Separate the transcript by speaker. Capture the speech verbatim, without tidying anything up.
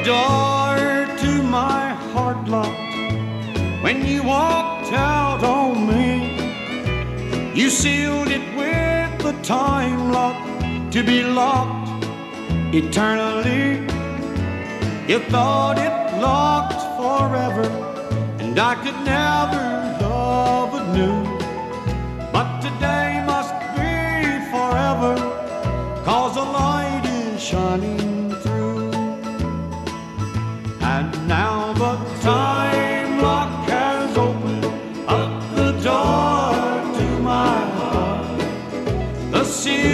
Speaker 1: door to my heart locked when you walked out on me. You sealed it with the time lock to be locked eternally. You thought it locked forever and I could never love anew. But today must be forever, 'cause the light is shining through. And now the time lock has opened up the door to my heart. The seal